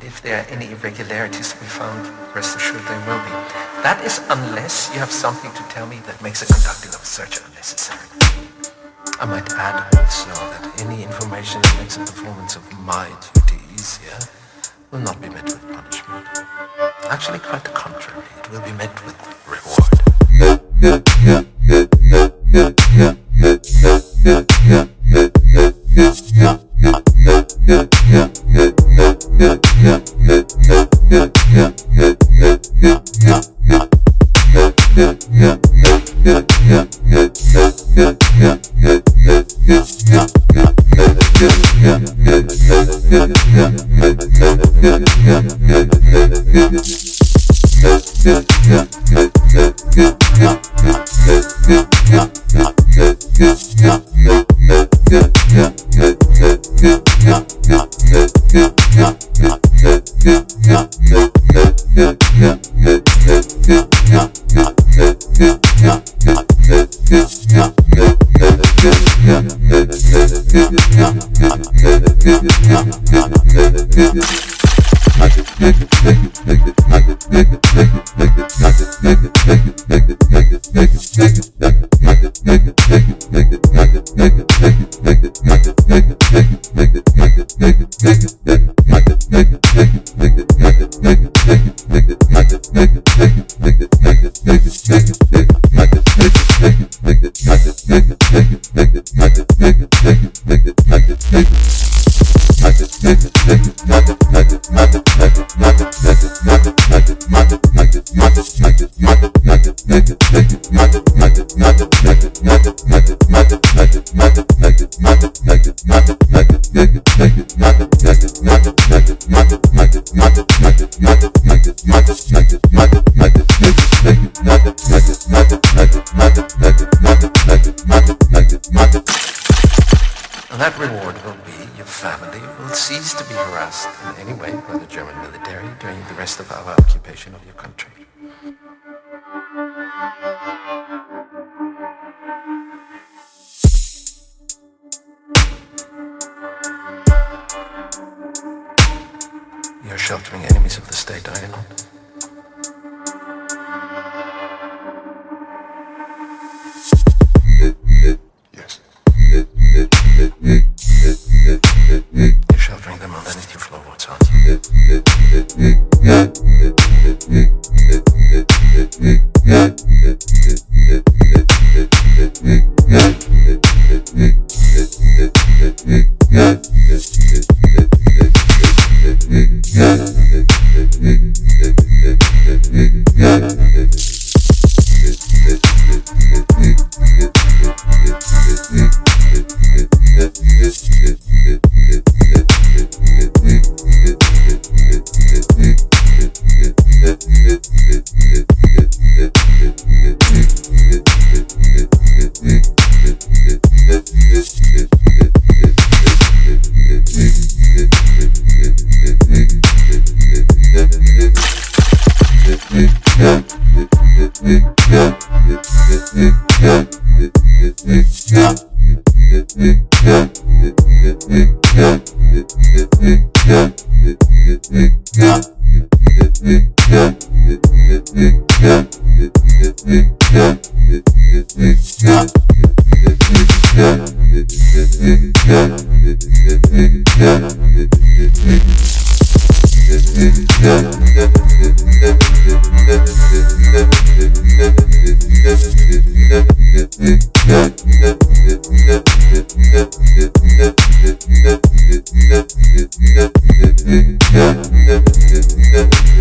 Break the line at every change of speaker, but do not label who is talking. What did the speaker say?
if there are any irregularities to be found, rest assured there will be. That is unless you have something to tell me that makes the conducting of a search unnecessary. I might add also that any information that makes the performance of my duty easier will not be met with punishment. Actually, quite the contrary. It will be met with reward. That reward will be your family will cease to be harassed in any way by the German military during the rest of our occupation of your country. You're sheltering enemies of the state, are you not?
Yes.
You're sheltering them underneath your floorboards, aren't you?
Yeah.